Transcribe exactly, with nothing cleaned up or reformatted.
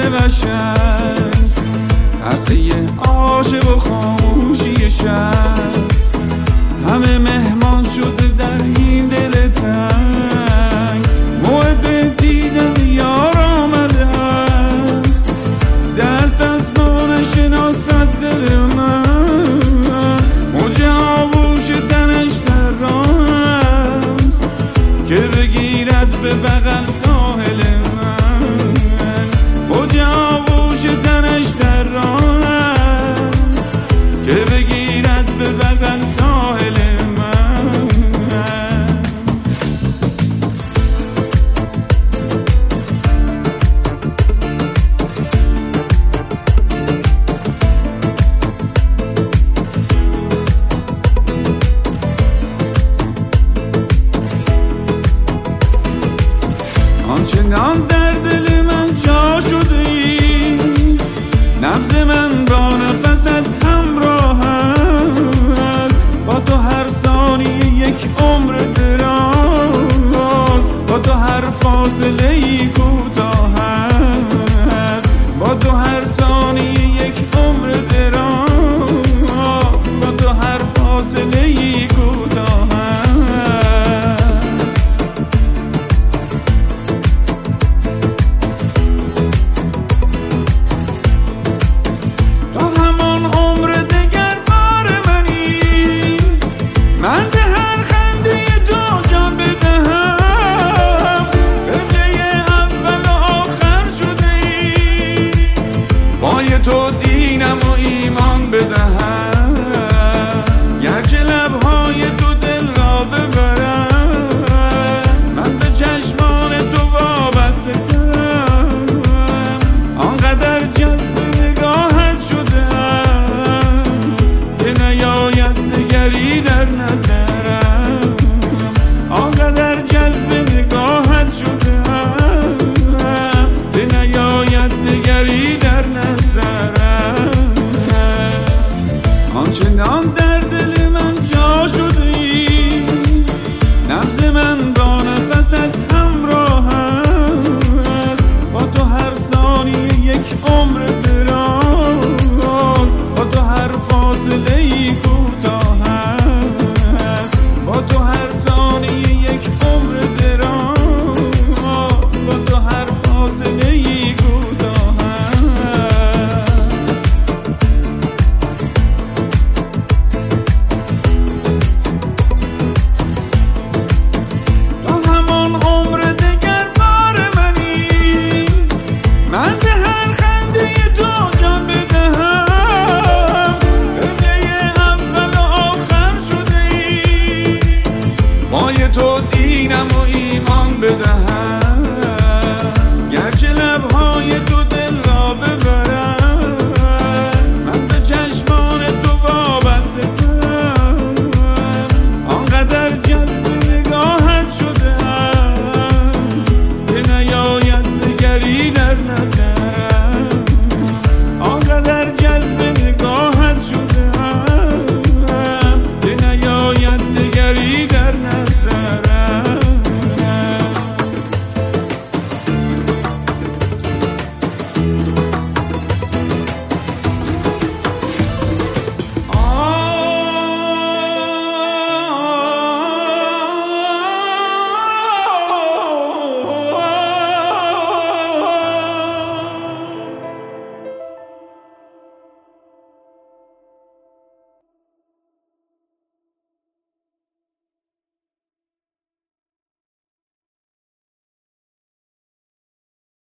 قشنگ، عرصه عاشق و خاموشی شب، همه مهمان شده در این دل تنگ. موعد دیدن یار آمده است، دست از ما نشناسد دل من. موج آغوش تنش در راه است که بگیرد به بغل ساحل من. موج آغوش تنش در راه است که بگیرد به بغل ساحل من. آنچنان در دل من جا شده ای، نبض من با نفست همراه است. با تو هر ثانیه یک عمر دراز، با تو هر فاصله